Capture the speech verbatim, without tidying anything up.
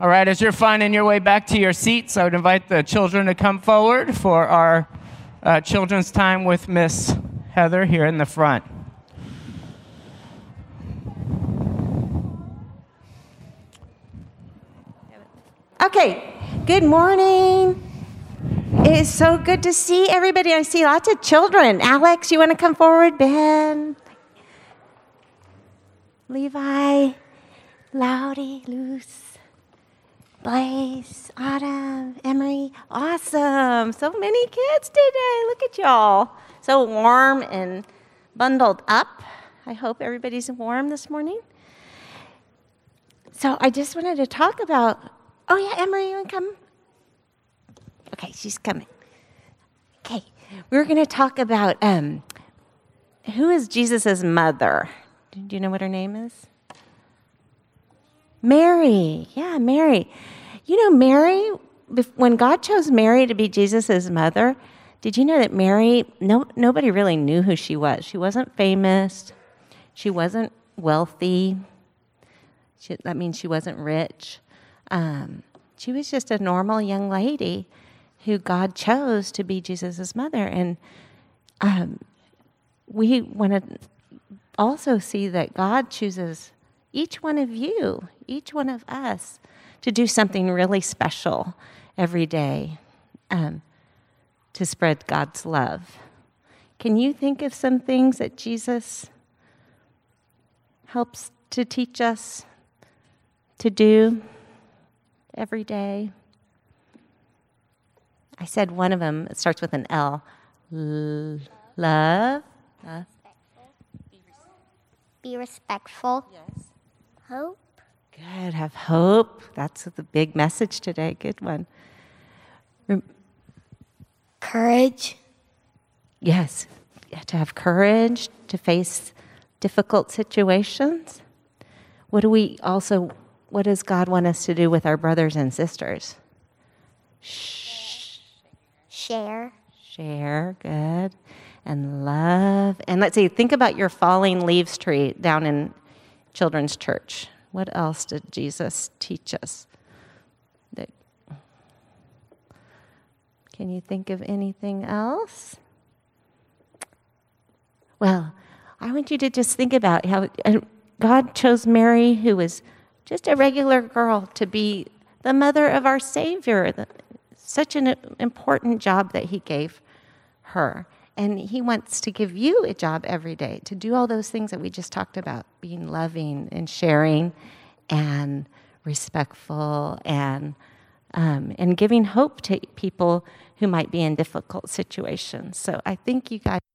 All right, as you're finding your way back to your seats, I would invite the children to come forward for our uh, children's time with Miss Heather here in the front. Okay, good morning. It is so good to see everybody. I see lots of children. Alex, you want to come forward? Ben, Levi, Loudy, Luce, Blaze, Autumn, Emery. Awesome. So many kids today. Look at y'all. So warm and bundled up. I hope everybody's warm this morning. So I just wanted to talk about, oh yeah, Emery, you want to come? Okay, she's coming. Okay, we're going to talk about um, who is Jesus' mother. Do you know what her name is? Mary. Yeah, Mary. You know, Mary, when God chose Mary to be Jesus' mother, did you know that Mary, no, nobody really knew who she was. She wasn't famous. She wasn't wealthy. She, that means she wasn't rich. Um, she was just a normal young lady who God chose to be Jesus' mother. And um, we want to also see that God chooses each one of you, each one of us, to do something really special every day um, to spread God's love. Can you think of some things that Jesus helps to teach us to do every day? I said one of them, it starts with an L. L- love. Uh, Be respectful. yes. Hope. Good. Have hope. That's the big message today. Good one. Rem- Courage. yes. You have to have courage to face difficult situations. What do we also, what does God want us to do with our brothers and sisters? Shh. Share. Share. Good. And love. And let's see, think about your falling leaves tree down in children's church. What else did Jesus teach us? That, can you think of anything else? Well, I want you to just think about how God chose Mary, who was just a regular girl, to be the mother of our Savior. The, such an important job that he gave her. And he wants to give you a job every day to do all those things that we just talked about, being loving and sharing and respectful and um, and giving hope to people who might be in difficult situations. So I think you guys